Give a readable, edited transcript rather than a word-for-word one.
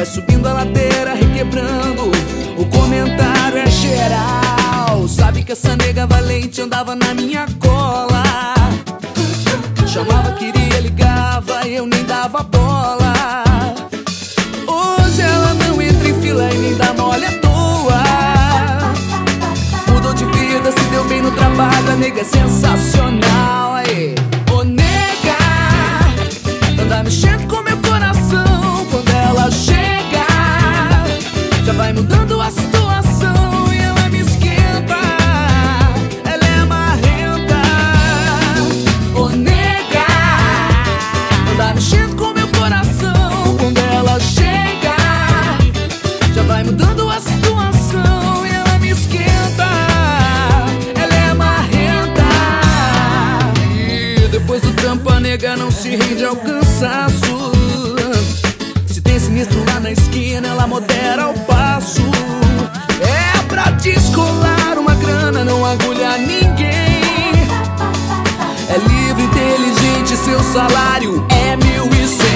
vai subindo a ladeira, requebrando. O comentário é geral. Sabe que essa nega valente andava na minha cola. Chamava, queria, ligava, eu nem dava bola. Hoje ela não entra em fila e nem dá mole à toa. Mudou de vida, se deu bem no trabalho, a nega é sensacional. Aí, ô nega, anda mexendo com meu coração. Quando ela chega, já vai mudando a situação. E ela me esquenta, ela é marrenta. Ô nega, anda mexendo com meu coração. Quando ela chega, já vai mudando a situação. E ela me esquenta, ela é marrenta. E depois do trampo a nega não se rende ao cansaço. Se tem sinistro lá na esquina, ela modera o passo. É pra descolar uma grana, não agulha ninguém. É livre, inteligente, seu salário é 1.100.